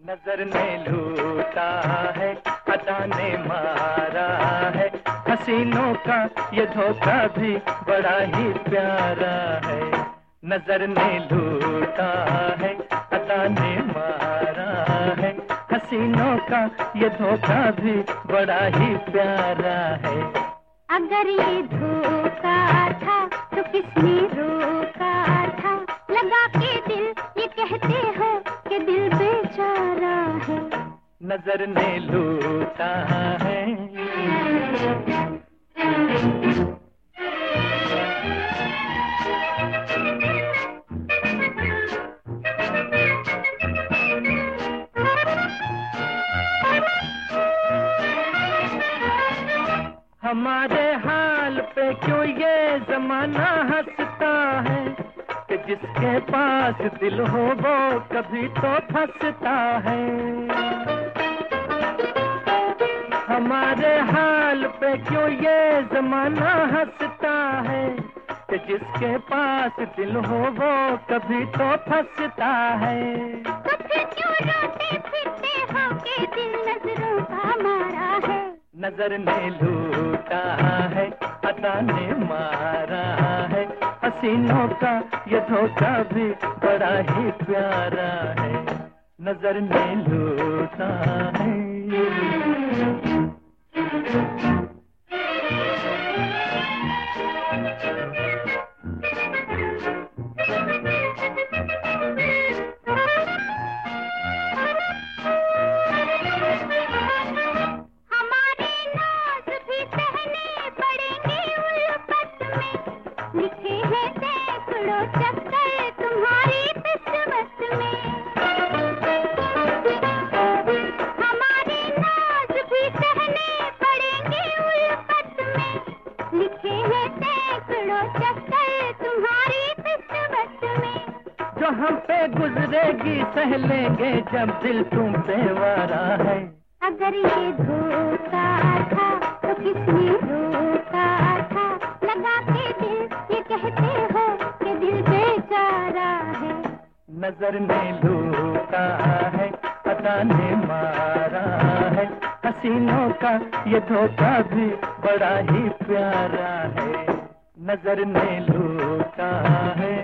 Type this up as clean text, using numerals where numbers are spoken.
नजर ने लूटा है, अदा ने मारा है, हसीनों का ये धोखा भी बड़ा ही प्यारा है। नजर ने लूटा है, अदा ने मारा है, हसीनों का ये धोखा भी बड़ा ही प्यारा है। अगर ये धोखा था तो किसने रोका था, लगा के दिल ये कहते हो कि दिल बेचारा है। नजर ने लूटा है। हमारे हाल पे क्यों ये जमाना हंसता है, कि जिसके पास दिल हो वो कभी तो फंसता है। हमारे हाल पे क्यों ये जमाना हंसता है, कि जिसके पास दिल हो वो कभी तो फंसता है। तो फिर क्यों रोते फिरते हो कि दिल नजरों का मारा है। नजर ने लूटा है, अदा ने मारा है, हसीनों का ये धोखा भी बड़ा ही प्यारा है। नजर ने लूटा है। लिखे हैं सैकड़ों चक्कर तुम्हारी किस्मत में, हमारे नाज भी सहने पड़ेंगे उल्फत में। लिखे हैं सैकड़ों चक्कर तुम्हारी किस्मत में। जो हम पे गुजरेगी सह लेंगे जब दिल तुम पे वारा है। अगर ये धोखा था तो किसने रोका था, लगा के दिल ये कहते हो कि दिल बेचारा है। नजर ने लूटा है, अदा ने मारा है, हसीनों का ये धोखा भी बड़ा ही प्यारा है। नजर ने लूटा है।